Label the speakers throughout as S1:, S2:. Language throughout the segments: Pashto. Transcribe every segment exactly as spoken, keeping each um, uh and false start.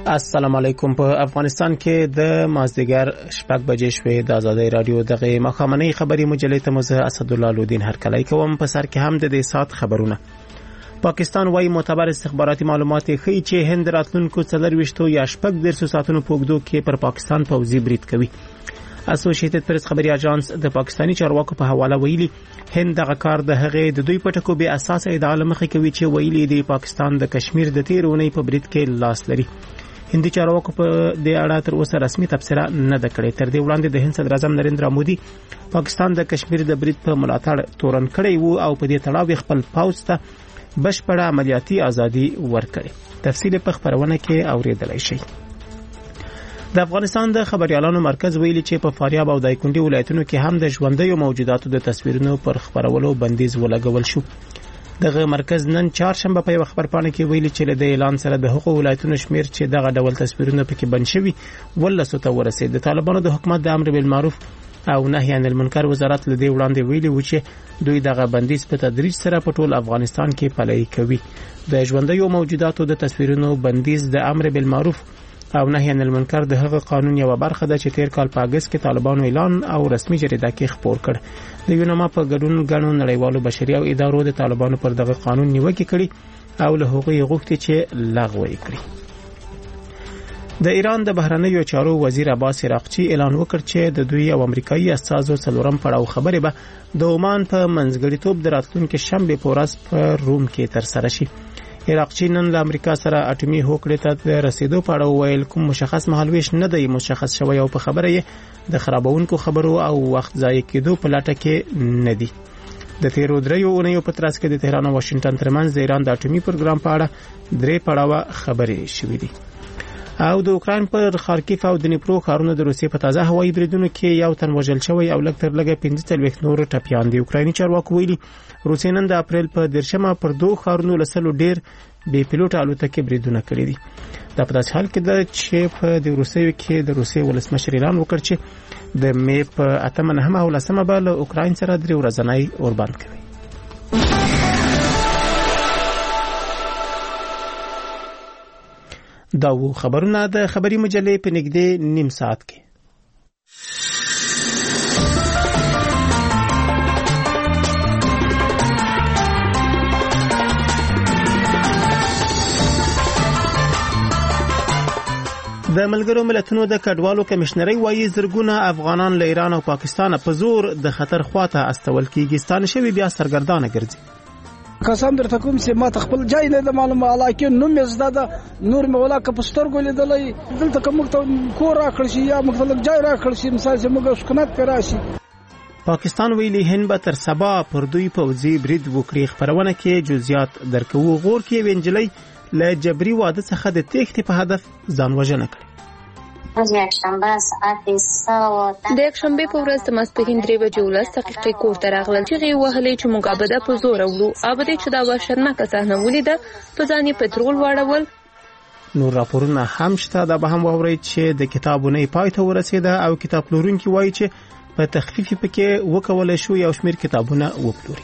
S1: السلام علیکم. په افغانستان کې د مازدیګر شپږ بجې شوې د آزادۍ رادیو دغه مخامنۍ خبري مجلې ته مزه اسد الله لودین هرکلی کوم. په سر کې هم د دې سات خبرونه. پاکستان وايي معتبر استخباراتي معلومات ښیي چې هند راتلونکو څلرويشتو یا شپږ دیرشو ساعتونو په اوږدو کې پر پاکستان پوځي برید کوي. اسوسییټډ پریس خبري اژانس د پاکستانی چارواکو په حواله ویلي هند دغه کار د هغې د دوی پټکو به اساس ادعا لمخې کوي چې ویلي دی پاکستان د کشمیر د تیرونې په برید کې لاس لري. هندي چارواکو په دې اړه تر اوسه رسمي تبصره نه ده کړې. تر دې وړاندې د هند صدر اعظم نریندرا مودي پاکستان د کشمیر د برید په ملاتړ تورن کړی وو او په دې تړاو خپل پوځ ته بشپړه عملیاتي ازادي ورکړي. تفصیل په خبرونه کې اوریدلای شئ. د افغانستان د خبريالانو مرکز ویلي چې په فاریاب او دایکنډي ولایتونو کې هم د ژوندۍ موجوداتو د تصویرونو پر خبرولو بندیز ولګول شو. دغه مرکز نن چهارشنبه په خبرپاڼه کې ویلي چې د اعلان سره د حقوقو ولایتونو شمیر چې دغه ډول تصویرونه پکې بند شوي ولسو ته ورسید. د طالبانو د حکومت د امر بالمعروف او نهي عن المنکر وزارت لدی وړاندې ویلي و چې دوی دغه بندیز په تدریج سره په ټول افغانستان کې پلي کوي. د ژوندۍ موجوداتو د تصویرونو بندیز د امر بالمعروف او نهي عن المنکر د هغه قانون یو برخه ده چې تیر کال په اگست کې طالبانو اعلان او رسمي جریده کې خپور کړ. د یونما په ګډون غنو نړیوالو بشري او ادارو د طالبانو پر دغه قانون نیوکه کړي او له هغوی غوښتي چې لغوه یې کړي. د ایران د بهرنیو چارو وزیر عباس عراقچی اعلان وکړ چې د دوی او امریکایي استازو څلورم پړاو خبرې به د عمان په منځګړیتوب د راتلونکي شنبه په ورځ په روم کې ترسره شي. عراقچی نن له امریکا سره اټومي هوکړې ته رسیدو په اړه ویل کوم مشخص مهالويش نه دی مشخص شوی او په خبره یې د خرابونکو خبرو او وخت ضایع کېدو په لټه کې نه دی. د تیرو دریو اونیو په ترڅ کې د تهران او واشنگټن ترمنځ د ایران د اټومي پروګرام په اړه درې پړاوه خبرې شوې دي. او د اوکران پر خارکیف او د نیپرو ښارونو د روسیې په تازه هوایي بریدونو کې یو تن وژل شوی او لږ تر لږه پنځه څلوېښت نور ټپیان دي. اوکرایني چارواکو ویلي روسیې نن د اپریل په دیرشمه پر دوه ښارونو لسلو ډیر بې پیلوټ الوتکې بریدونه کړي دي. دا په داسې حال کې ده چې په د روسیې کې د روسیې ولسمشر اعلان وکړ چې د مې په اتمه نهمه او لسمه به له اوکراین سره درې ورځنی اوربند کوي. دا و خبرونه د خبري مجلې په نږدې نیم ساعت کې. د ملګرو ملتونو د کډوالو کمشنري وايي زرګونه افغانان له ایران او پاکستان په زور د خطر خواته استول کیږي. ستانه شوی بیا سرګردانه ګرځي.
S2: قسم درته کوم چې ما خپل جای نه د معلومه علاقه نو مې زده ده نور مې ولا که پستر ګولې دلې دلته کوم کور راکړ شي یا مختلف جای راکړ شي مثال چې موږ سکونت پر راشي.
S1: پاکستان ویلي هند به تر سبا پر دوی پوځي برید وکړي. خبرونه کې جزئیات درکو. غور کې وینجلې له جبري واده څخه د تېښتې په هدف ځان وژنه کړې.
S3: د یکشنبه په ورځ د ماسپښین درې بجې ولس دقیقې کور ته راغلل چې غي وهلې چې موږ ابدا په زور وړو ابدا چې دا وحشتناکه صحنه ولیده په ځان یې پټرول واړول.
S1: نور راپورونه هم شته. دا به هم واورئ چې د کتابونې پای ته ورسېده او کتاب پلورونکي وایي چې په تخفیف پکې وکولای شو یو شمېر کتابونه وپلوري.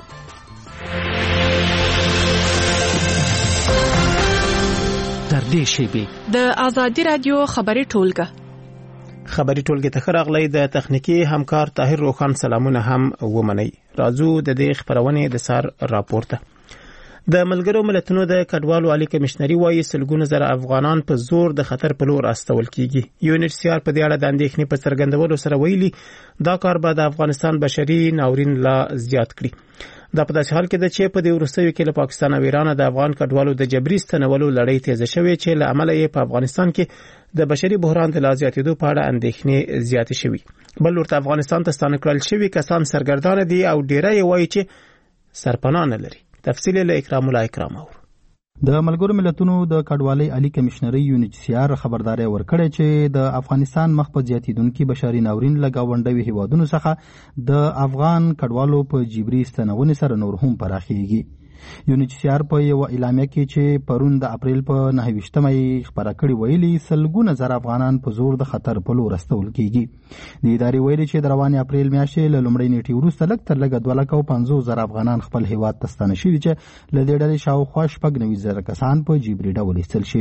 S4: د آزادی رادیو خبري ټولګه
S1: خبري ټولګه ته راغلی. د تخنیکی همکار طاهر روخان سلامونه هم ومني. راځو د دې خبرونه د سار راپورته. د ملګرو ملتونو د کډوالو عالی کمشنري وايي سلګونه زره افغانان په زور د خطر په لور استول کیږي. یونیسیار په دې اړه د اندېښنې په څرګندولو سره ویلي دا کار به د افغانستان بشري ناورین لا زیات کړي. دا په داسې حال کې ده چې په دې وروستیو کې له پاکستان او ایران د افغان کډوالو د جبري ستنولو لړۍ تیزه شوې چې له امله یې په افغانستان کې د بشري بحران د لا زیاتېدو په اړه اندېښنې زیاتې شوې. بل ورته افغانستان ته ستانه کړل شوي کسان سرګردانه دي او ډیری یې وایي چې سرپناه نه لري. تفصیل له اکرام الله اکرام اور.
S5: د ملګرو ملتونو د کډوالۍ عالی کمشنري یونیسیار خبرداري ورکړې چې د افغانستان مخ په زیاتیدونکو بشري ناورین لګاونډوي هیوادونو څخه د افغان کډوالو په جبري ستنونې سره نور هم پراخیږي. یونیسیار په یو اعلامیه کې چې پرون د اپریل په نهه ویشتمه یې خبره کړې ویلي سلګونه زره افغانان په زور د خطر په لور استول کیږي. د ادارې ویلي چې د روانې اپریل میاشتې له لومړۍ نیټې وروسته لږ تر لږه دوه لکه او پنځوس زره افغانان خپل هیواد ته ستانه شوي چې له دې ډلې شاوخوا شپږ نوي زره کسان په جبري ډول ایستل شوي.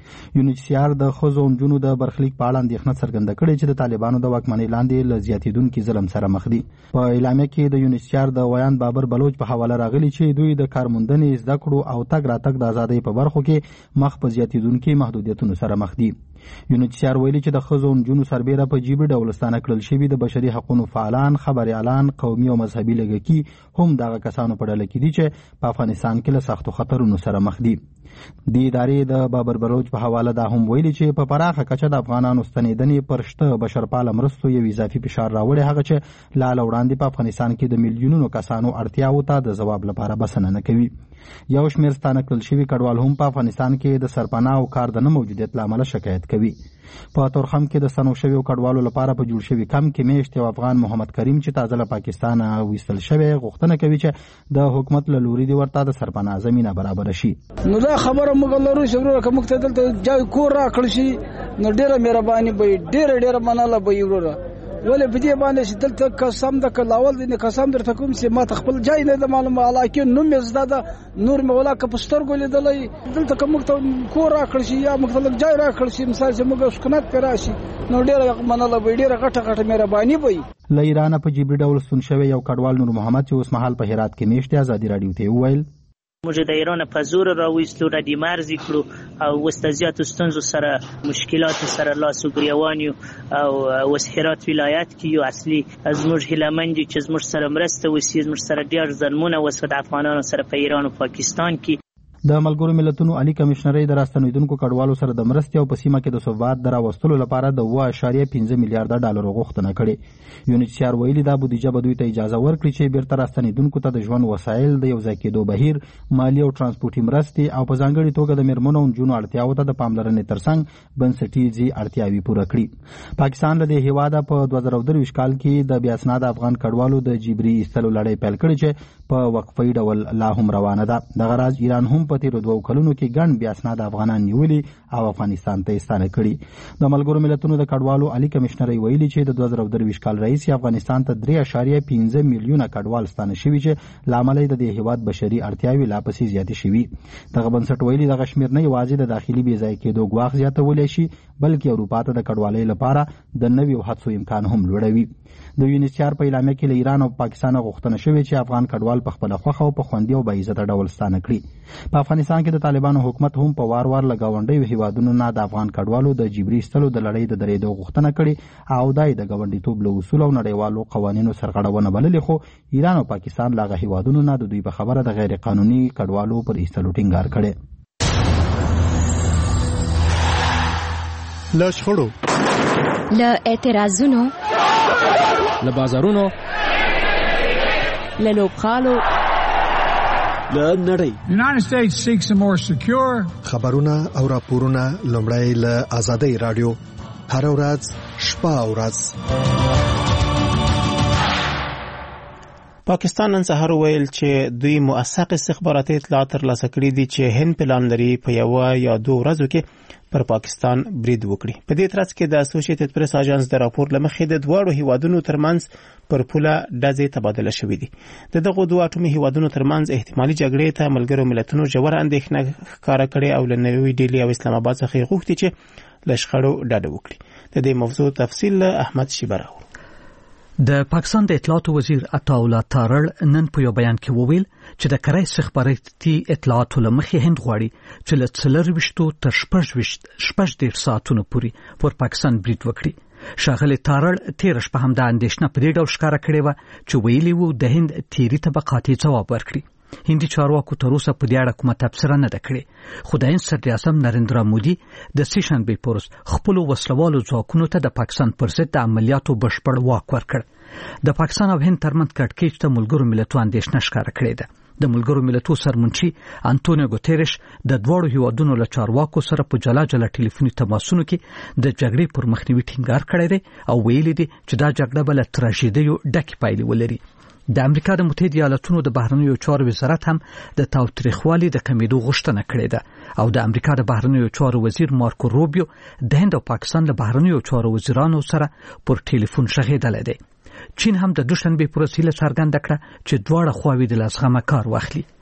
S5: یونیسیار د ښځو او نجونو د برخلیک په اړه اندېښنه څرګنده کړې چې د طالبانو د واکمنۍ لاندې له زیاتېدونکي ظلم سره مخ دي. په اعلامیه کې د یونیسیار د ویان بابر بلوچ په حواله راغلي چې دوی د کارموندنې، زده کړو او تګ راتګ د ازادۍ په برخو کې مخ په زیاتېدونکي محدودیتونو سره مخ دي. یونیسیار ویلي چې د ښځو او نجونو سربیره په جیبي ډول ستانه کړل شوي د بشري حقوقو فعالان، خبریالان، قومي او مذهبي لږکي هم دغه کسانو په ډله کې دي چې په افغانستان کې له سختو خطرونو سره مخ دي. د ادارې د بابر بلوچ په حواله دا هم ویلي چې په پراخه کچه د افغانانو ستنېدنې پر شته بشرپاله مرستو یو اضافي فشار راوړی، هغه چې لا له وړاندې په افغانستان کې د میلیونونو کسانو اړتیاوو ته د ځواب لپاره بسنه نه کوي. یو شمېر ستانه کړل شوي کډوال هم په افغانستان کې د سرپناه او کار د نه موجودیت له امله شکایت کوي. په تورخم کې د ستنو شویو کډوالو لپاره په جوړ شوي کمپ کې میاشت یو افغان محمد کریم چې تازه له پاکستانه ویستل شوی غوښتنه کوي چې د حکومت له لوري د ورته د سرپناه زمینه برابر شي.
S2: نو دا خبره موږ لرو چې ورو کوم ته دلته جای کور راکړ شي نو ډیره مهرباني به ډیره ډیره مناله به ورو ولې په دې باندې چې دلته قسم د کلاول دي قسم درته کوم چې ما خپل جای نه د معلومه علاقه نوم زده ده نور مولا که پستر ګولې دلې دلته کوم ته کور راکړ شي یا مختلف جای راکړ شي مثال چې موږ سکونت پر راشي نو ډیره مناله به ډیره غټه غټه مهرباني وي.
S5: له ایران په جبري ډول ستون شوی یو کډوال نور محمد چې اوس مهال په هرات کې میشته ازادي رادیو ته وویل
S6: موږ د ایران په زور راوېستو را دي مرزي کړو او وستازیات ستونزو سره مشکلات سره لاس او ګریوان او وسهرات ولایت کې یو اصلي از موږ هلمند چې موږ سره مرسته وسی موږ سره ډیر ظلمونه وسود افغانانو سره په ایران او پاکستان کې.
S5: د ملګرو ملتونو عالی کمشنرۍ د راستنیدونکو کډوالو سره د مرستې او په سیمه کې د ثبات د راوستلو لپاره د اوه اعشاریه پنځه میلیارډ ډالر غوښتنه کړې. یونیسیار ویلي دا بودیجه به دوی ته اجازه ورکړي چې بیرته راستنیدونکو ته د ژوند وسایل، د یو ځای کېدو بهیر، مالی او ترانسپورتي مرستې او په ځانګړې توګه د میرمنو او نجونو اړتیاوو ته د پاملرنې ترڅنګ بنسټیزي اړتیاوې پوره کړي. پاکستان له دې هیواده په دوه زره درویشت کال کې د بې اسناده افغان کډوالو د جبري ایستلو لړۍ پیل کړې چې په وقفي ډول لا هم روانه ده. دغه راز ایران هم په تیرو دوو کلونو کې ګڼ بې اسناده افغانان نیولي او افغانستان ته ستانه کړي. د ملګرو ملتونو د کډوالو عالی کمشنرۍ ویلي چې د دوه زره درویشت کال راهیسې افغانستان ته درې اعشاریه پنځه میلیونه کډوال ستانه شوي چې له امله د دې هیواد بشري اړتیاوې لا پسې زیاتې شوي. دغه بنسټ ویلي دغه شمېر نه یوازې د داخلي بې ځای کېدو ګواښ زیاتولی شي بلکې اروپا ته د کډوالۍ لپاره د نویو هڅو امکان هم لوړوي. د یونیسیار په اعلامیه کې له ایران او پاکستان غوښتنه شوې چې افغان کډوال په خپله خوښه او په خوندي او باعزته ډول ستانه کړي. په افغانستان کې د طالبانو حکومت هم په وار وار له ګاونډیو هیوادونو نه د افغان کډوالو د جبري ایستلو د لړۍ د درېدو غوښتنه کړې او دا یې د ګاونډیتوب له اصولو او نړیوالو قوانینو سرغړونه بللې، خو ایران او پاکستان له هغه هیوادونو نه د دوی په خبره د غیر قانوني کډوالو پر ایستلو ټینګار کړی.
S7: له شخړو،
S8: له اعتراضونو،
S9: له بازارونو،
S8: له لوبغالو،
S7: له نړۍ
S10: United States seeks a more secure
S7: خبرونه او راپورونه لومړی له آزادۍ رادیو هر ورځ شپه او ورځ.
S1: پاکستان نن سهار ویل چې دوی موثق استخباراتي اطلاعات ترلاسه کړي دي چې هند پلان لري په یو یا دوه ورځو کې پر پاکستان برید وکړي. په دې ترڅ کې د اسوسییټډ پریس اژانس د راپور لمخې د دواړو هیوادونو ترمنځ پر پوله ډزې تبادله شوې دي. د دغو دوه اټومي هیوادونو ترمنځ احتمالي جګړې ته ملګرو ملتونو ژور اندېښنه ښکاره کړې او له نوې ډیلي او اسلام آباد څخه غوښتي چې له شخړو ډډه وکړي. د دې موضوع تفصیل احمد شیبرو.
S11: د پاکستان د اطلاعاتو وزیر عطاالله تارړ نن په یو بیان کې وویل چې د کرای استخباراتي اطلاعاتو لمخې هند غواړي چې له څلرويشتو تر شپږ دېرش ساعتونو پورې پر پاکستان برید وکړي. ښاغلی تارړ تېره شپه هم دا اندېښنه په دې ډول ښکاره کړې وه چې ویلي وو د هند تیري طبقاتي ځواب ورکړي. هندي چارواکو تر اوسه په دې اړه کومه تبصره نه ده کړې، خو د هند صدراعظم نریندرا مودي د سیشنبې په ورځ خپلو وسلوالو ځواکونو ته د پاکستان پر ضد د عملیاتو بشپړ واک ورکړ. د پاکستان او هند ترمنځ کړکېچ ته ملګرو ملتونو اندېښنه ښکاره کړې ده. د ملګرو ملتونو سرمنشي انټونیو ګوتریش د دواړو هیوادونو له چارواکو سره په جلا جلا ټلیفوني تماسونو کې د جګړې پر مخنیوي ټینګار کړی دی او ویلي دي چې دا جګړه به له تراژیدیو ډکې پایلې ولري. د امریکا د متحده ایالاتونو د بهرنیو چارو وزارت هم د تاوتریخوالي د کمیدو غوښتنه کړې ده او د امریکا د بهرنیو چارو وزیر مارکو روبیو د هند او پاکستان له بهرنیو چارو وزیرانو سره پر ټلیفون شغېدلی دی. چین هم د دوشنبې پر ورځ هیله څرګنده کړه چې دواړه خواوې د لازغمه کار واخلي.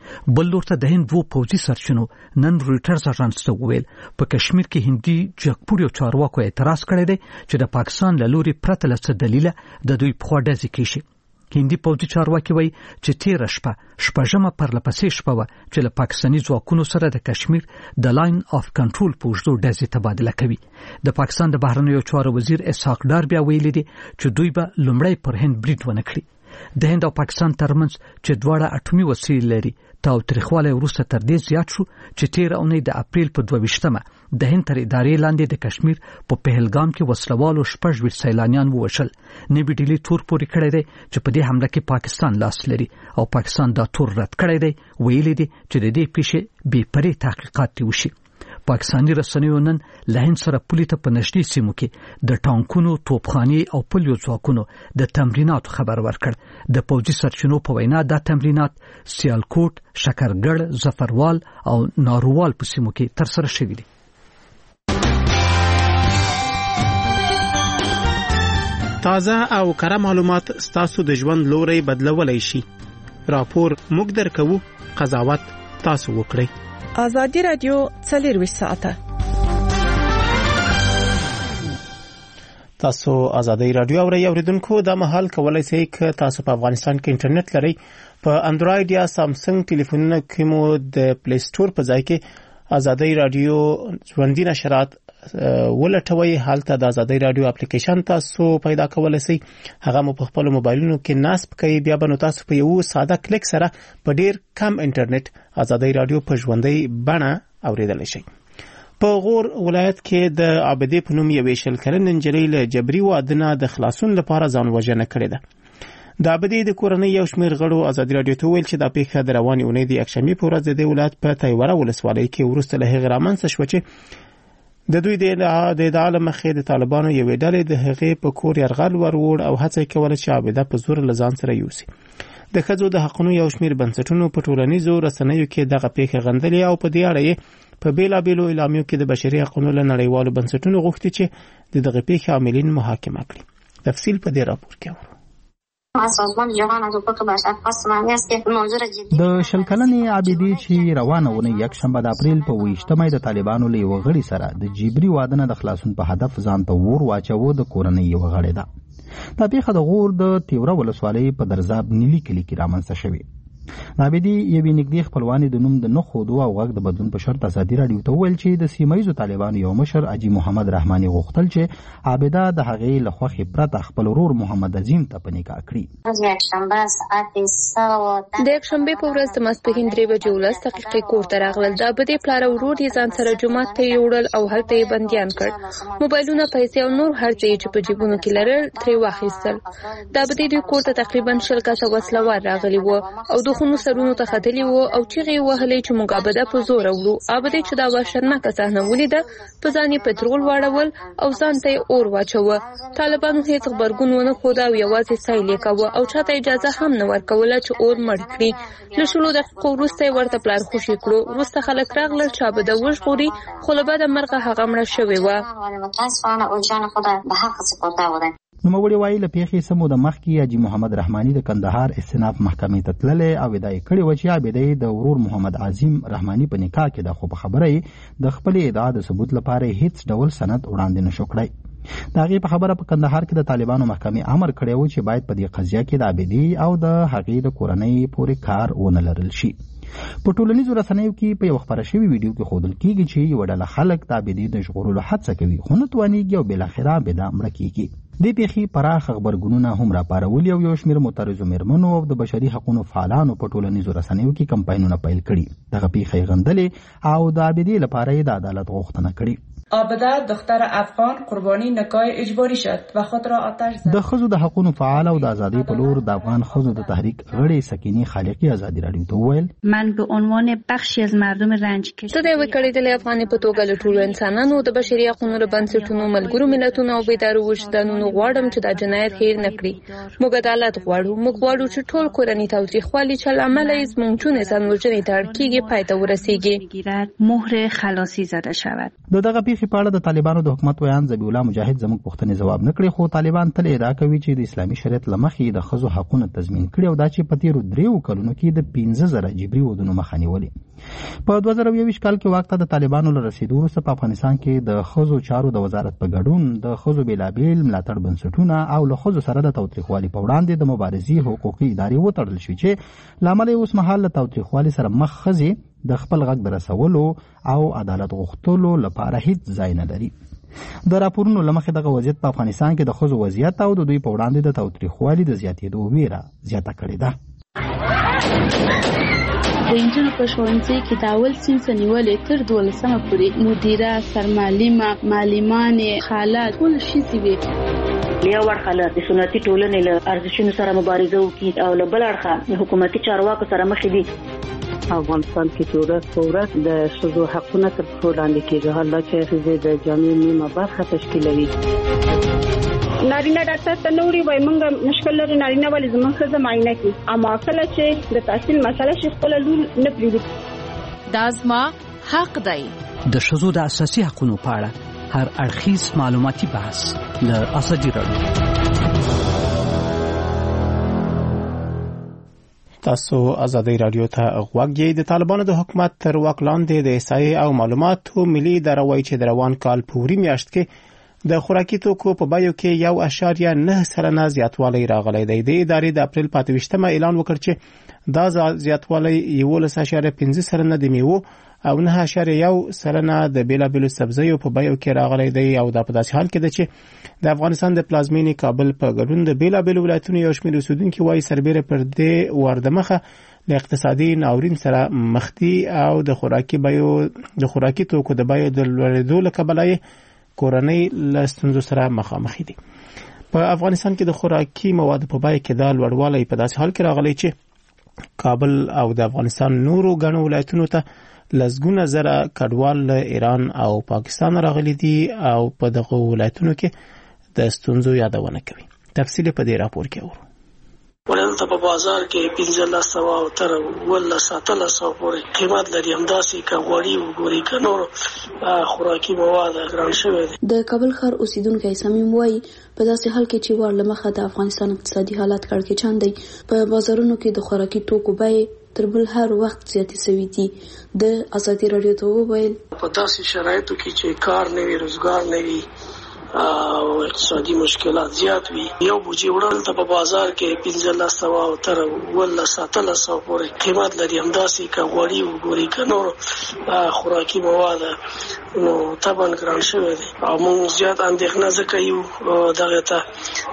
S11: بل لورته د هند وو پوځي سرچینو نن رويټرز اژانس ته وویل په کشمیر کې هندي جګپوړیو چارواکو اعتراض کړی دی چې د پاکستان له لوري پرته له څه دلیله د دوی په خوا ډزې کیږي. هندي پوځي چارواکي وایي چې تیره شپه شپږمه پرلپسې شپه وه چې له پاکستاني ځواکونو سره د کشمیر د لاین آف کنټرول په اوږدو ډزې تبادله کوي. د پاکستان د بهرنیو چارو وزیر اسحاق ډار بیا ویلي دي چې دوی به لومړی پر هند برید ونه کړي. د هند او پاکستان ترمنځ چې دواړه اټومي وسیلې لري تاوتریخوالی وروسته تر دې زیات شو چې تیره اونۍ د اپریل په دوه ویشتمه د هند تر ادارې لاندې د کشمیر په پهلګام کې وسلوالو شپږ ویشت سیلانیان ووژل. نوي ډیلي تور پورې کړی دی چې په دې حمله کې پاکستان لاس لري او پاکستان دا تور رد کړی دی. ویلي دي چې د دې پیښې بې پرې تحقیقات دې وشي. پاکستاني رسنیو نن له هند سره پولې ته په نږدې سیمو کې د ټانکونو، توپخانې او پلیو ځواکونو د تمریناتو خبر ورکړ. د پوځي سرچینو په وینا دا تمرینات سیالکوټ، شکرګړ، ظفروال او نارووال په سیمو کې ترسره شوي دي.
S1: تازه او کره معلومات ستاسو د ژوند لوري بدلولای شي. راپور موږ درکوو، قضاوت تاسو وکړئ.
S4: آزادی رادیو څلور ساعته.
S1: تاسو آزادی رادیو اورئ. اوریدونکو دا مهال کولای شئ ک تاسو په افغانستان کې انټرنیټ لرئ. په انډراید یا سامسنګ ټلیفونونو کې مو د پلی سٹور په ځای کې آزادی رادیو ژوندۍ نشرات ولټوي. حالته د آزادی رادیو اپلیکیشن تاسو پیدا کولای شئ. هغه مو په خپل موبایلونو کې نصب کړئ. بیا به نو تاسو په یو ساده کلیک سره په ډیر کم انټرنیټ آزادی رادیو په ژوندۍ بڼه اوریدلی شئ. په غور ولایت کې د عابدې په نوم یوې شل کلنې نجلۍ له جبري واده نه د خلاصون لپاره ځان وژنه کړې ده. د عابدې د کورنۍ یو شمېر غړو آزادي رادیو ته ویل چې دا پیښه د روانې اونۍ د یکشنبې په ورځ د دې ولایت په تیوره ولسوالۍ کې وروسته له هغې رامنځته شوه چې د دوی د ادعا له مخې د طالبانو یوې ډلې د هغې په کور یرغل ور ووړ او هڅه یې کوله چې عابده په زور له ځان سره یوسي. د ښځو د حقونو یو شمېر بنسټونو په ټولنیزو رسنیو کې دغه پیښه غندلې او په دې اړه یې په بېلابېلو اعلامیو کې د بشري حقونو له نړیوالو بنسټونو غوښتي چې د دغه پیښې عاملین محاکمه کړي. تفصیل په دې راپور کې اورو.
S5: د شل کلنې عابدې چې روانه ونې یک شنبه د اپریل په ویشتمه د طالبانو له یو غړي سره د جبري واده نه د خلاصون په هدف ځان ته ور واچوه د کورنۍ یو غړی ده. دا پیښه د غور د تیوره ولسوالۍ په درزاب نیلي کلي کې رامنځته شوې. عابدې یوې نږدې خپلوانې د نوم د نه ښودو او غږ د بدلون په شرط ازادي راډیو ته وویل چې د سیمه ییزو طالبانو یو مشر حاجي محمد رحماني غوښتل چې عابده د هغې له خوښې پرته خپل ورور محمد عظیم ته په نکاح کړي.
S3: د یکشنبې په ورځ د ماسپښین درې بجې ولس دقیقې کور ته راغلل. د عابدې پلار او ورور یې ځان سره جومات ته یوړل او هلته یې بندیان کړ. موبایلونه، پیسې او نور هر څه چې په جیبونو کې لرل ترې واخیستل. د عابدې دوی کور ته تقریبا شل کسه وسلوار راغلي وو او د خونو سرونو ته ختلي وو او چیغې وهلې چې موږ عابده په زوره وړو. عابدې چې دا وحشتناکه صحنه ولیده په ځان یې پټرول واړول او ځان ته یې اور واچوه. طالبانو هېڅ غبرګون ونه ښود او یوازې سیل یې کوه او چاته اجازه هم نه ورکوله چې اور مړ کړي. له شلو دقیقو وروسته یې ورته پلارخوشي کړو. وروسته خلک راغلل چې عابده وژغوري، خو له بده مرغه هغه مړه شوې وه.
S5: نوموړي وایي له پیښې څه موده مخکې حاجي محمد رحماني د کندهار استیناف محکمې ته تللی او ادعا یې کړې وه چې عابدې د ورور محمد عظیم رحماني په نکاح کې ده، خو په خبره یې د خپلې ادعا د ثبوت لپاره هیڅ ډول سند وړاندې نشو کړی. د هغې په خبره په کندهار کې د طالبانو محکمې امر کړی و چې باید په دې قضیه کې د عابدې او د هغې د کورنۍ پورې کار ونه لرل شي. په ټولنیزو رسنیو کې په یو خپره شوي ویډیو کې ښودل کېږي چې یوه ډله خلک د عابدې د ژغورلو هڅه کوي خو نه توانېږي او بالاخره عابده مړه کېږي. دې پیښې پراخ غبرګونونه هم راپارولي او یو شمېر معترضو مېرمنو او د بشري حقونو فعالانو په ټولنیزو رسنیو کې کمپاینونه پیل کړي. دغه پیښه یې غندلې او د عابدې لپاره یې د عدالت غوښتنه کړې.
S12: عابده دختر افغان قربانی نکاح اجباری شد و خود را آتش زد.
S5: د ښځو د حقونو فعال او د ازادۍ په لور د افغان ښځو د تحریک غړې سکینې خالقي ازادي راډیو ته وویل
S13: من به عنوان بخشی از مردم رنج کشیده
S3: زه د یوې کړېدلې افغانې په توګه له ټولو انسانانو د بشري حقونو له بنسټونو، ملګرو ملتونو او بیدارو وجدانونو غواړم چې دا جنایت هېر نه کړي. موږ عدالت غواړو. موږ غواړو چې ټول کورني تاوتریخوالي چې له امله یې زموږ جونې ځان وژنې ته اړ کېږي پای ته ورسېږي.
S13: مهر خلاصی زده شود.
S5: د دغه پیښې لمخې په اړه د طالبانو د حکومت ویان ذبیح الله مجاهد زموږ پوښتنې ځواب نه کړې، خو طالبان تل ادعا کوي چې د اسلامي شریعت له مخې د ښځو حقونه تضمین کړي او دا چې په تیرو دریو کلونو کې د پنځه زره جبري ودونو مخه نیولې. په دوه زره یوویشت کال کې واک ته د طالبانو له رسېدو وروسته په افغانستان کې د ښځو چارو د وزارت په ګډون د ښځو بېلابېل ملاتړ بنسټونه او له ښځو سره د تاوتریخوالي په وړاندې د مبارزې حقوقي ادارې وتړل شوې چې له امله یې اوس مهال له تاوتریخوالي سره مخ ښځې د خپل غږ د رسولو او عدالت غوښتلو لپاره هیڅ ځای نه لري. د راپورونو له مخې دغه وضعیت په افغانستان کې د ښځو وضعیت او د دوی په وړاندې د تاوتریخوالي د زیاتېدو ویره زیاته کړې ده.
S13: د انجونو په ښوونځي کې د اول صنف نیولې تر دولسمه پورې مدیره، سرمعلمه، معلمانې، خاله ټول ښځې وې.
S14: یو اړخه له د سنتي ټولنې له ارزښتونو سره مبارزه وکړي او له بل اړخه حکومتي چارواکو سره مخ دي.
S15: افغانستان کې ورځ په ورځ د ښځو حقونه تر پښو لاندې کېږي، حالا چې ښځې د جامعې نیمه برخه تشکیلوي.
S16: نارینه ډاکټر ته نه وړي، وایي موږ مشکل لرو نارینه ولې زموږ ښځه معاینه کړي، اما کله چې د تحصیل مسله شي خپله لور نه پرېږدي.
S4: دا زما حق دی.
S11: د ښځو د اساسي حقونو په اړه هر اړخیز معلوماتي بحث له ازادي راډیو.
S1: تاسو ازادي رادیو ته غوږ یې. د طالبانو د حکومت تر واک لاندې د احصایې او معلوماتو ملي اداره وایي چې د روان کال په وری میاشت کې د خوراکي توکو په بیو کې یو اعشاریه نه سلنه زیاتوالی راغلی دی. د ادارې د اپریل په اته ویشتمه اعلان وکړ چې دا زیاتوالی یولس اعشاریه پنځه سلنه د میوو او نه اعشاریه یو سلنه د بیلابیلو سبزیو په بیو کې راغلی دی او دا په داسې حال کې ده چې د افغانستان د پلازمینې کابل په ګډون د بیلابیلو ولایتونو یو شمېر اوسېدونکي وایي سربیره پر دې وردمخه له اقتصادي ناورین سره مخ دي او د خوراکي بیو د خوراکي توکو د بیو د لوړېدو له کبله کورنۍ له ستونزو سره مخامخ دي. په افغانستان کې د خوراکي موادو په بیه کې دا لوړوالی په داسې حال کې راغلی چې کابل او د افغانستان نورو ګڼو ولایتونو ته لسګونه زره کډوال له ایران او پاکستان راغلي دي او په دغه ولایتونو کې د ستونزو یادونه کوي. تفصیل په دې راپور کې اورو.
S17: ولنته په بازار کې پنځلس سوه او تر اوولس اتلس سوه پورې قیمت لري. همداسې که غوړي وګورئ که نور خوراکي مواد ګران شوي دي.
S18: د کابل ښار اوسیدونکی صمیم وایي په داسې حال کې چې وار له مخه د افغانستان اقتصادي حالت کړکېچن دی، په بازارونو کې د خوراکي توکو بیې تر بل هر وخت زیاتې شوي دي. د ازادي راډیو ته وویل
S17: په داسې شرایطو کې چې کار نه وي، روزګار نه وي او اقتصادي مشکلات زیات وي، یو بوجي وړل ته په بازار کې پنځلس سوه او تر اوولس اتلس سوه پورې قیمت لري. همداسې که غوړي وګورئ که نور خوراکي مواد نو طبعا ګران شوي دي او موږ زیات اندېښنه ځکه یو دغه ته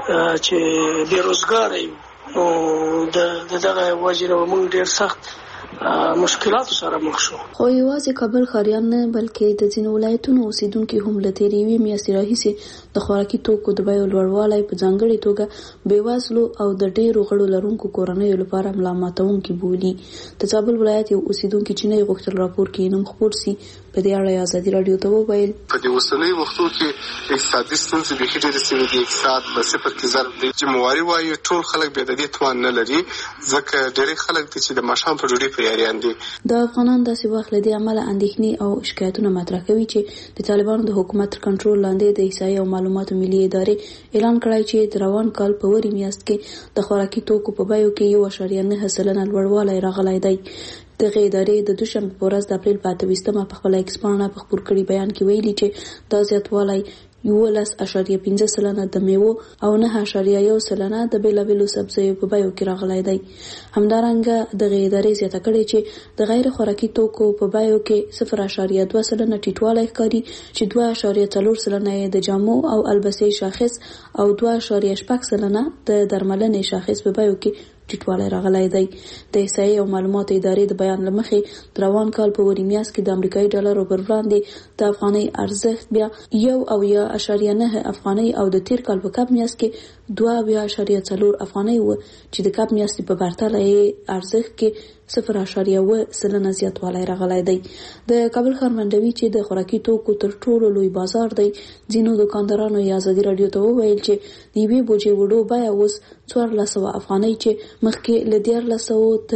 S17: چې بېروزګاره یو، نو د دغه وجې نه موږ ډېر سخت مشکلاتو سره مخ شو.
S18: خو یوازې کابل ښاریان نه بلکې د ځینو ولایتونو اوسیدونکي هم له تېرې یوې میاشتې راهیسې د خوراکي توکو د بیو لوړوالی په ځانګړې توګه بېوزلو او د ډېرو غړو لرونکو کورنیو لپاره ملا ماتونکي بولي. د زابل ولایت یو اوسیدونکي چې نه یې غوښتل راپور کې نوم خپور سي، په دې اړه ازادي راډیو ته وویل
S19: په دې اوسنیو وختو کې اقتصادي ستونزې بیخي ډېرې سوي دي. اقتصاد په صفر کې ضرب دی. جمهواري وایي ټول خلک بې د دې توان نه لري، ځکه ډېری خلک دي چې د ماښام په ډوډۍ په یاریان دي.
S18: د افغانان داسې وخت له دې امله اندېښنې او شکایتونه مطرح کوي چې د طالبانو د حکومت تر کنټرول لاندې د احصایې او معلوماتو ملي ادارې اعلان کړی چې د روان کال په وری میاشت کې د خوراکي توکو په بیو کې یو اعشاریه نه سلنه لوړوالی راغلی دی. دغه ادارې د دوشنبه په ورځ د اپریل په اته ویشتمه په خپله ایکس پاڼه په خپور کړي بیان کې ویلي چې دا زیاتوالی یولس اعشاریه پنځه سلنه د میوو او نه اعشاریه یو سلنه د بیلابیلو سبزیو په بیو کې راغلی دی. همدارنګه دغه ادارې زیاته کړې چې د غیر خوراکي توکو په بیو کې صفر اعشاریه دوه سلنه ټیټوالی ښکاري چې دوه اعشاریه څلور سلنه یې د جامو او البسې شاخص او دوه اعشاریه شپږ سلنه د درملنې شاخص په بیو کې ټیټوالی راغلی دی. د احصایې او معلوماتو ادارې د بیان له مخې د روان کال په وری میاشت کې د امریکایي ډالرو پر وړاندې د افغانۍ ارزښت بیا یو اویا اعشاریه نه افغانۍ او د تیر کال په کب میاشت کې دوه اویا اعشاریه څلور افغانۍ وه چې د کب میاشتې په پرتله یې ارزښت کې صفر اعشاریه اوه سلنه زیاتوالی راغلی دی. د کابل ښار منډوي چې د خوراکي توکو تر ټولو لوی بازار دی، ځینو دوکاندارانو یې ازادي راډیو ته وویل چې د یوې بوجۍ وړو بیه اوس څوارلس سوه افغانۍ چې مخکې له دیارلس سوو تر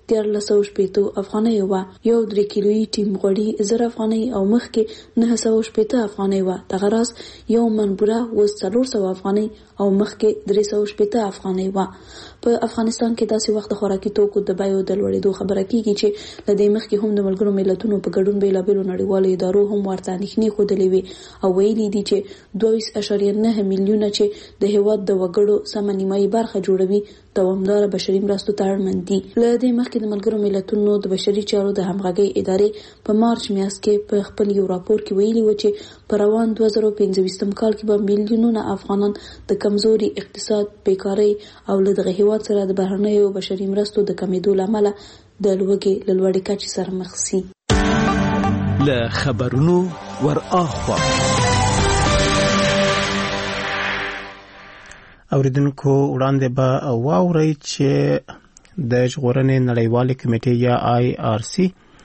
S18: دیارلس سوه شپېته افغانۍ وه. یو درې کیلویي ټیم غوړي زر افغانۍ او مخکې نهه سوه شپېته افغانۍ وه. دغه راز یو من بوره اوس څلور سوه افغانۍ او مخکې درې سوه شپېته افغانۍ وه. په افغانستان کې داسې وخت د خوراکي توکو د بیو د لوړېدو خبره کیږي چې له دې مخکې هم د ملګرو ملتونو په ګډون بېلابېلو نړیوالو ادارو هم ورته اندېښنې ښودلې وې او ویلي دي چې دوه ویشت اعشاریه نهه میلیونه چې د هېواد د وګړو سمه نیمایي برخه جوړوي دوامداره بشري مرستو ته اړمن دي. له دې مخکې د ملګرو ملتونو د بشري چارو د همغږۍ ادارې په مارچ میاشت کې په خپل یو راپور کې ویلي و چې په روان دوه زره پنځه ویشتم کال کې به میلیونونه افغانان د کمزوري اقتصاد، بیکارۍ او له دغه هېواد سره د بهرنیو بشري مرستو د کمېدو له امله د لوږې له لوړې کچې سره مخ شي.
S20: له خبرونو ور اخوا
S1: اوریدونکو وړاندې به واورئ چې د ژغورنې نړیوالې کمیټې یا آی آر سی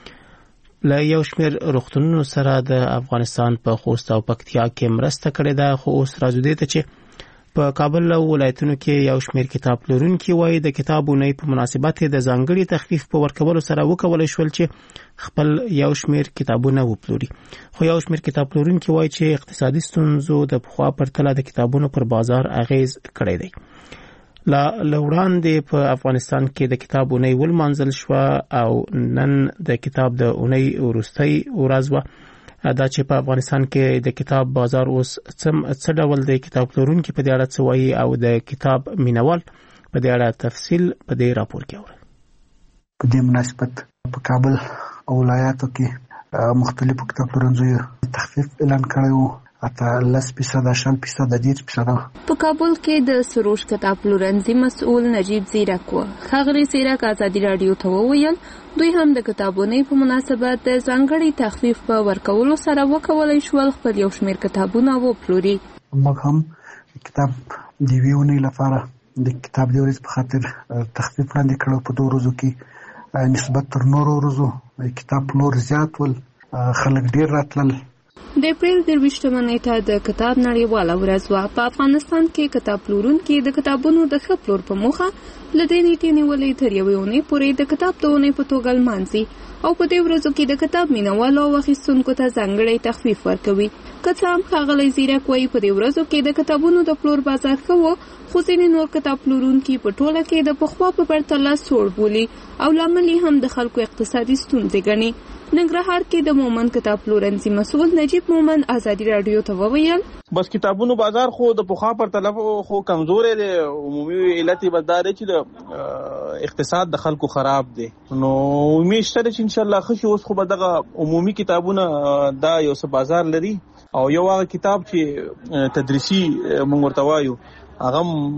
S1: له یو شمېر روغتونونو سره د افغانستان په خوست او پکتیا کې مرسته کړې ده، خو اوس راځو دې ته چې په کابل او ولایتونو کې یو شمېر کتاب پلورونکي وایي د کتاب اونۍ په مناسبت د ځانګړي تخفیف په ورکولو سره وکولای شول چې خپل یو شمېر کتابونه وپلوري، خو یو شمېر کتاب پلورونکي وایي چې اقتصادي ستونزو د پخوا پرتله د کتابونو پر بازار اغیز کړی دی. لا لوړاندې په افغانستان کې د کتاب اونۍ ولمانځل شوه او نن د کتاب د اونۍ وروستۍ ورځ وه. دا چې په افغانستان کې د کتاب بازار اوس څه ډول دی، کتاب پلورونکي په دې اړه څه وایي او د کتاب مینوال په دې اړه تفصیل په دې راپور کې اورئ.
S21: په دې مناسبت په کابل او ولایاتو کې مختلفو کتاب پلورنځیو تخفیف اعلان کړی و، اته لس فیصده شل فیصده دېرش فیصده.
S3: په کابل کې د سروش کتاب پلورنځي مسؤل نجیب زیرک و. ښاغلي زیرک ازادي راډیو ته وویل دوی هم د کتابونې په مناسبت د ځانګړي تخفیف په ورکولو سره وکولای شول خپل یو شمېر کتابونه وپلوري.
S21: موږ هم کتاب د یوې اونۍ لپاره د کتاب د ورځې په خاطر تخفیف وړاندې کړو. په دوه ورځو کې نسبت تر نورو ورځو کتاب پلور زیات ول، خلک ډېر راتلل.
S3: د اپریل درویشتمه نیټه د کتاب نړیواله ورځ وه. په افغانستان کې کتاب پلورونکي د کتابونو د ښه پلور په موخه له دې نیټې نیولې تر یوې اونۍ پورې د کتاب د اونۍ په توګه لمانځي او په دې ورځو کې د کتاب مینوالو او اخیستونکو ته ځانګړی تخفیف ورکوي. که څه هم ښاغلی زیرک وایي په دې ورځو کې د کتابونو د پلور بازار ښه و، خو ځینې نور کتاب پلورونکي په ټوله کې د پخوا په پرتله سوړ بولي او لامل یې هم د خلکو اقتصادي ستونزې ګڼي. ننګرهار کې د مومن کتاب پلورنځي مسؤل نجیب مومن ازادي راډیو ته وویل
S22: بس کتابونو بازار خو د پخوا پر طرف خو کمزورې دی. عمومي علت یې بس دا دی چې د اقتصاد د خلکو خراب دی. نو امید شته چې ان شاء الله ښه شي. اوس خو به دغه عمومي کتابونه دا یو څه بازار لري او یو هغه کتاب چې تدریسي موږ ورته وایو هغه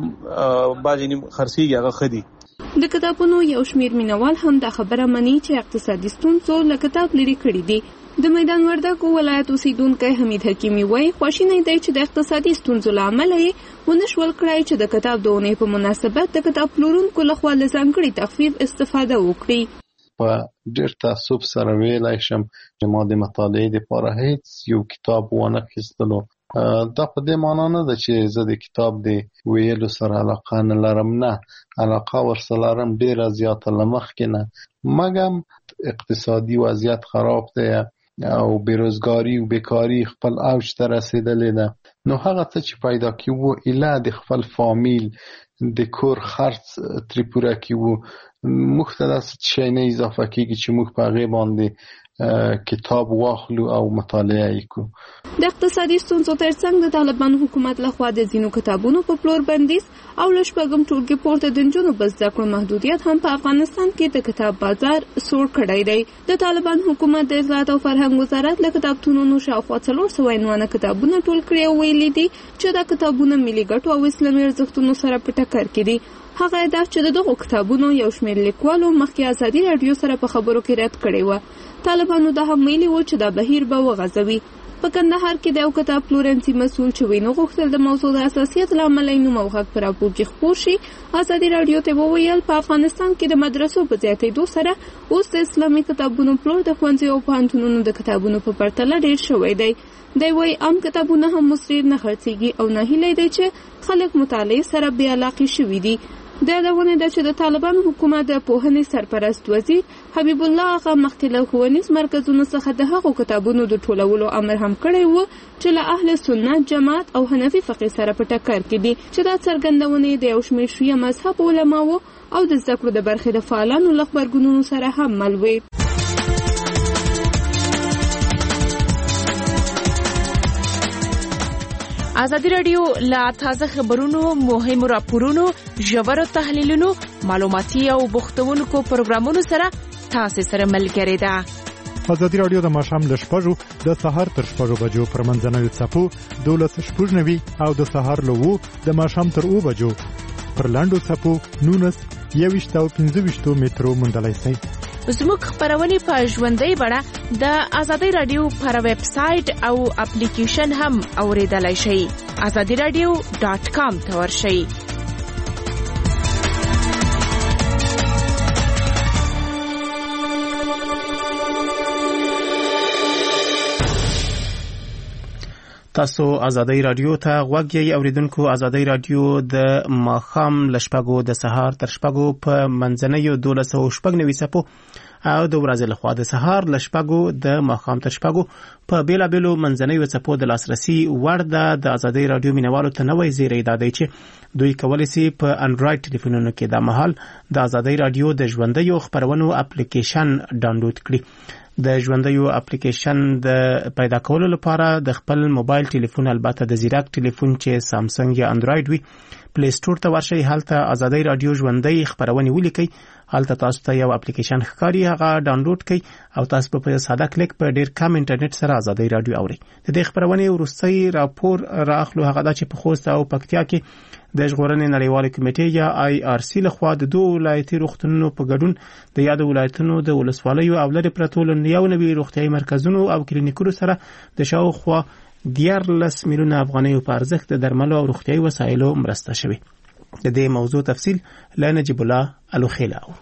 S22: بعضې خرڅېږي، هغه ښه دي.
S3: د کتابونو یو شمېر مینوال هم دا خبره مني چې اقتصادي ستونزو له کتاب لرې کړي دي. د میدان وردګو ولایت اوسیدونکی حمید حکیمي وایي خواشینی دی چې د اقتصادي ستونزو له امله یې ونه شول کړای چې د کتاب د اونۍ په مناسبت د کتاب پلورونکو لخوا له ځانګړي تخفیف استفاده وکړي.
S23: په ډېر تعصب سره ویلی شم چې ما د مطالعې دپاره هیڅ یو کتاب وانه خیستلو. دا په دې معنا نه ده چې زه د کتاب د ویلو سره علاقه نه لرم، نه، علاقه ورسره لرم ډېره زیاته له مخکې نه، مګم اقتصادي وضعیت خراب دی او بیروزګاري او بیکاري خپل اوج ته رسېدلې ده. نو هغه څه چې پیدا کیږو ایله د خپل فامیل د کور خرڅ ترې پوره کیږو، موږ ته داسې شی نه اضافه کیږي چې موږ په هغې باندې کتاب واخلو او مطالعه یې کړو.
S3: د اقتصادي ستونزو ترڅنګ د طالبان حکومت لخوا د ځینو کتابونو په پلور بندیز او له شپږم ټولګي پورته د نجونو په زده کړو محدودیت هم په افغانستان کې د کتاب بازار سوړ کړی دی. د طالبان حکومت د اطلاعات او فرهنګ وزارت له کتابتونونو شاوخوا څلور سوه عنوانه کتابونه ټول کړي او ویلي دي چې دا کتابونه ملي ګټو او اسلامي ارزښتونو سره په ټکر کې دي. هغه دا چې د دغو کتابونو یو شمېر لیکوالو مخکې ازادي راډیو سره په خبرو کې رد کړی و. طالبانو دا هم ویلي و چې دا بهیر به وغځوي. په کندهار کې د یو کتاب پلورنځي مسؤل چې وینو غوښتل د موضوع د حساسیت له امله یې نوم او غږ په راپور کې خپور شي، ازادي راډیو ته وویل په افغانستان کې د مدرسو په زیاتېدو سره اوس د اسلامي کتابونو پلور د ښوونځیو او پوهنتونونو د کتابونو په پرتله ډېر شوی دی. دی وایي عام کتابونه هم مصریر نه خرڅېږي او ناهیلی دی چې خلک مطالعې سره بې علاقې شوي دي. د یادونې ده چې د طالبانو حکومت د پوهنې سرپرست وزیر حبیب الله آغا مخکې له ښوونیز مرکزونو څخه د هغو کتابونو د ټولولو امر هم کړی و چې له اهل سنت جماعت او حنفي فقه سره په ټکر کې دي، چې دا څرګندونې د یو شمېر شیعه مذهب علماو او د زده کړو د برخې د فعالانو له غبرګونونو سره هم مل وي.
S4: ازادي راډیو لا تازه خبرونو، مهمو راپورونو، ژورو تحلیلونو، معلوماتي او بوختونکو پروګرامونو سره تاسو سره ملګری ده.
S2: ازادي راډیو د ماښام له شپږو د سهار تر شپږو بجو پر منځنوي څپو دولس شپږ نوي او د سهار له اوو د ماښام تر اوو بجو پر لاندو څپو نونس یویشت او پنځه ویشتو مترو موندلی شئ.
S4: زموږ خبرونه په ژوندۍ بڼه د ازادي راډیو پر ویب سټ او اپلیکیشن هم اوریدلای شئ. ازادي راډیو ډاٹ کام ته ورشئ.
S1: تاسو ازادي راډیو ته غوږ یې اوریدونکو. ازادي راډیو د ماښام له شپږو د سهار تر شپږو په منځنیو دولس او شپږ نوي څپو او د ورځې لخوا د سهار له شپږو د ماښام تر شپږو په بیلابیلو منځنیو څپو د لاسرسي وړ ده. د ازادي راډیو مینوالو ته نوی زیری دا دی چې دوی کولی سي په انډراید ټلیفونونو کې د مهال د ازادي راډیو د ژوندیو خبرونو اپلیکیشن ډاونلوډ کړي. د ژوندیو اپلیکیشن د پیدا کولو لپاره د خپل موبایل ټلیفون، البته د زیرک ټلیفون چې سامسنګ یا انډراید وي، پلی سټور ته ورشئ. هلته ازادي راډیو ژوندۍ خبرونه ولیکئ. هلته تاسو ته یو اپلیکیشن ښکاري، هغه ډاونلوډ کړئ او تاسو په ساده کلیک په ډیر کم انټرنیټ سره ازادي راډیو اورئ. د دې خبرونه وروستي راپور راخلو هغه د چې په خوست او پکتیا کې د ژغورنې نړیوالې کمیټې یا آی آر سی لخوا د دوه ولایتي روغتونونو په ګډون د یادو ولایتونو د ولسوالیو او لرې پرتو یو نوي روغتیايي مرکزونو او کلینیکونو سره د شاوخوا دیارلس میلیونه افغانیو په ارزښت د درملو او روغتیايي وسایلو مرسته شوې. د دې موضوع تفصیل له نجیب الله الوخیلا.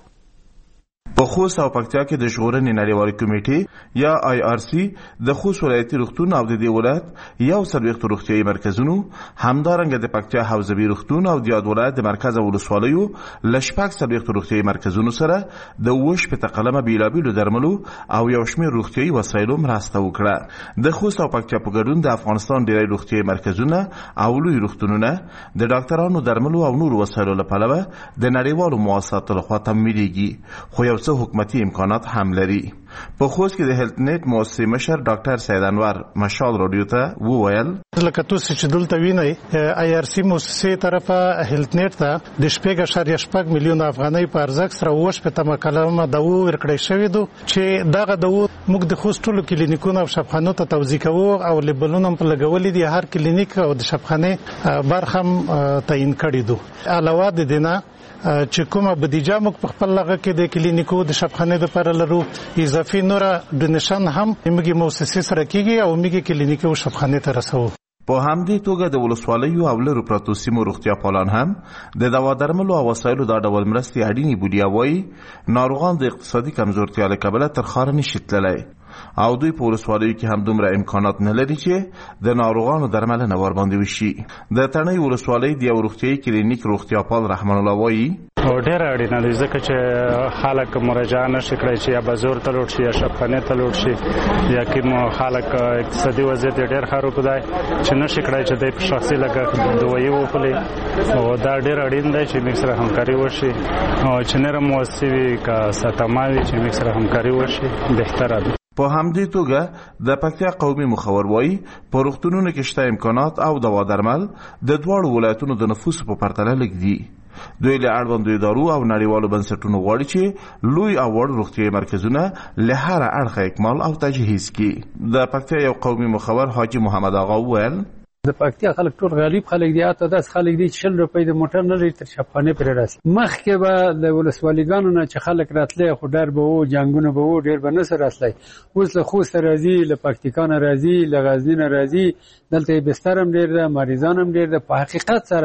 S6: په خوست او پکتیا کې د ژغورنې نړیوالې کمیټې یا آی آر سی د خوست ولایتي روغتون او د دې ولایت یو څلوېښت روغتیايي مرکزونو، همدارنګه د پکتیا حوزوي روغتون او د یاد ولایت د مرکز او ولسوالیو له شپږ څلوېښت روغتیايي مرکزونو سره د اووه شپېته قلمه بیلابیلو درملو او یو شمېر روغتیايي وسایلو مرسته وکړه. د خوست او پکتیا په ګډون د افغانستان ډېری روغتیايي مرکزونه او لوی روغتونونه د ډاکټرانو، درملو او نورو وسایلو له پلوه د نړیوالو مؤسساتو لخوا تمویلېږي، خو یو څه حکومتي امکانات هم لري. په خوست کې د هیلت نت مؤسسې مشر ډاکټر سید انور مشال راډیو ته وویل
S9: لکه تاسو چې دلته وینئ آی آر سی مؤسسې طرفه هیلت نت ته د شپږ اعشاریه شپږ میلیون افغانۍ په ارزښت سره اووه شپېته کلمه دوا ورکړی شوې ده چې دغه دوا موږ د خوست ټولو کلینیکونو او شفاخانو ته توزیع کوو او لیبلونه هم په لګولي دي. هر کلینیک او د شفاخانې برخه هم تعیین کړي دي. علاوه د دینه چې کومه بودیجه موږ په خپل لغه کې د کلینیکو د شفاخانې لپاره لرو، اضافي نور ډونیشن هم موږ مؤسسې سره کیږي او موږ کلینیکو او شفاخانې ته رسوو.
S6: په همدې توګه د ولسوالیو او لرو پرتو سیمو روغتیا پالان هم د دوا درملو او وسایلو دا ډول مرستې اړینې بولي. وایي ناروغان د اقتصادي کمزورتیا له کبله تر ښاره نشي تللی او دوی په ولسوالیو کې هم دومره امکانات نه لري چې د ناروغانو درملنه ورباندې وشي. د تڼۍ ولسوالۍ د یو روغتیايي کلینیک روغتیاپال رحمان الله وایي
S24: ډېره اړینه ده ځکه چې خلک مراجعه نشي کړی چې یا بازور ته لوټ شي یا شفاخانې ته لوټ شي یا کوم خلک اقتصادي وضعیت ډېر خراب دی چې نشي کړی چې د شخصي لګښت دوایي وخوري او دا ډېر اړین دی چې موږ سره همکاري وشي او چې نره مؤسسې وي که ساتما وي چې موږ سره همکاري وشي بهتره ده.
S6: په همدې توګه د پکتیا قومي مخور وایي په روغتونونو کې شته امکانات او دوا درمل د دواړو ولایتونو د نفوسو په پرتله لږ دي. دوی له اړوندو ادارو او نړیوالو بنسټونو غواړي چې لوی او وړ روغتیايي مرکزونه له هر اړخه اکمال او تجهیز کړي. د پکتیا یو قومي مخور حاجي محمد آغا وویل
S25: د پکتیا خلک ټول غریب خلک دي، اته داس خلک دي چې شل روپۍ د موټر نه لري تر شفاخانې پرې راسي. مخکې به د ولسوالیګانو نه چې خلک راتلی خو ډر به وو، جنګونه به وو، ډېر به نه سره راتلی. اوس له خوسته راځي، له پکتیکا نه راځي، له غزني نه راځي، دلته بستر هم ډېر ده، مریضان هم ډېر ده. په حقیقت سره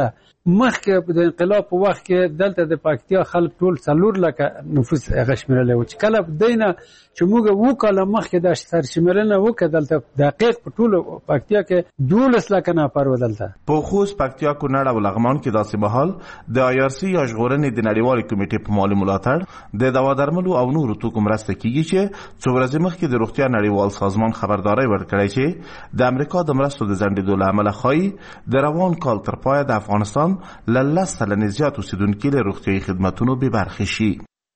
S25: مخکې د انقلاب په وخت کې دلته د پکتیا خلک ټول څلور لکه نفوس هغه شمیرلی و چې کله دینه چې موږ اووه کاله مخکې دا سرشمیرنه وکړه دلته دقیق په ټولو پکتیا کې دولس لکه نفر و دلته.
S6: په خوست، پکتیا، کونړ او لغمان کې داسې مهال د آی آر سی یا ژغورنې د نړیوالې کمیټې په مالي ملاتړ د دوا درملو او نورو توکو مرسته کیږي چې څو ورځې مخکې د روغتیا نړیوال سازمان خبرداری ورکړی چې د امریکا د مرستو د ځنډېدو له امله ښایي د روان کال تر پایه د افغانستان له لس سلنې زیات اوسېدونکي له روغتیایي خدمتونو بې برخې شي.